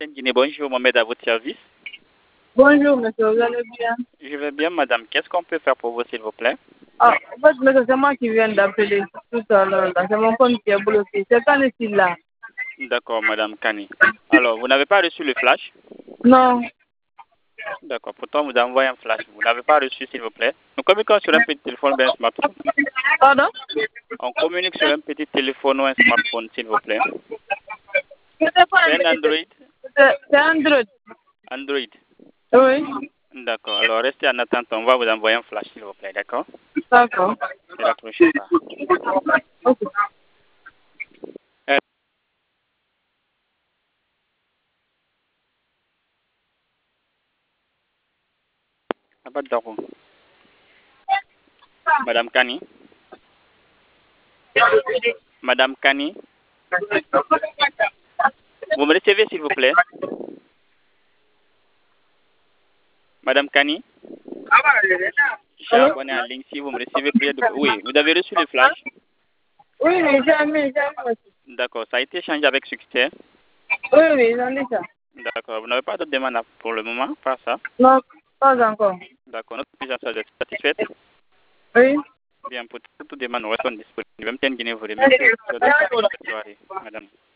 Guinée, bonjour, Mohamed à votre service. Bonjour, monsieur, vous allez bien? Je vais bien, madame. Qu'est-ce qu'on peut faire pour vous, s'il vous plaît? Ah, en fait, monsieur, c'est moi qui viens d'appeler tout à l'heure. C'est mon compte qui est bloqué. C'est quand est-ce là? D'accord, madame Kani. Alors, vous n'avez pas reçu le flash? Non. D'accord, pourtant vous avez envoyé un flash. Vous n'avez pas reçu, s'il vous plaît. Nous communiquons sur un petit téléphone ou un smartphone. Pardon? On communique sur un petit téléphone ou un smartphone, s'il vous plaît. C'est C'est un Android? C'est Android. Android. Oui. D'accord, alors restez en attente. On va vous envoyer un flash, s'il vous plaît, d'accord? D'accord. Ne raccrochez pas. Ok. Pas d'accord. Madame Kani? Madame Kani? Vous me recevez, s'il vous plaît? Madame Kani? Je suis abonné en ligne. Si vous me recevez, priez de... Oui, vous avez reçu le flash? Oui, mais jamais, jamais. D'accord, ça a été changé avec succès. Oui, oui, j'en ai ça. D'accord, vous n'avez pas d'autres demandes pour le moment, pas ça? Non, pas encore. D'accord, notre puissance est satisfaite. Oui. Bien, pour toute demande, nous restons disponibles. Même Guinée vous remercie. Bonne soirée, madame.